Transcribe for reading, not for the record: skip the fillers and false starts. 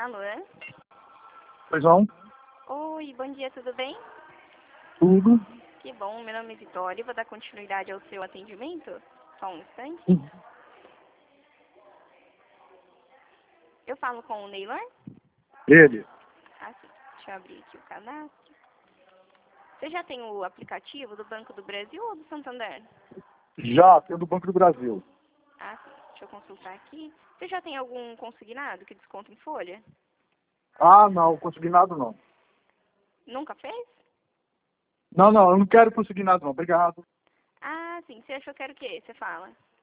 Alô? Pois não? Oi, bom dia, tudo bem? Tudo. Que bom, meu nome é Vitória, vou dar continuidade ao seu atendimento. Só um instante. Eu falo com o Neylor? Ele. Ah, sim. Deixa eu abrir aqui o cadastro. Você já tem o aplicativo do Banco do Brasil ou do Santander? Já, tem do Banco do Brasil. Ah, sim. Deixa eu consultar aqui. Você já tem algum consignado que desconta em folha? Ah, não, consignado não. Nunca fez? Não, eu não quero consignado não, obrigado. Ah, sim. Você achou que era o quê? Você fala.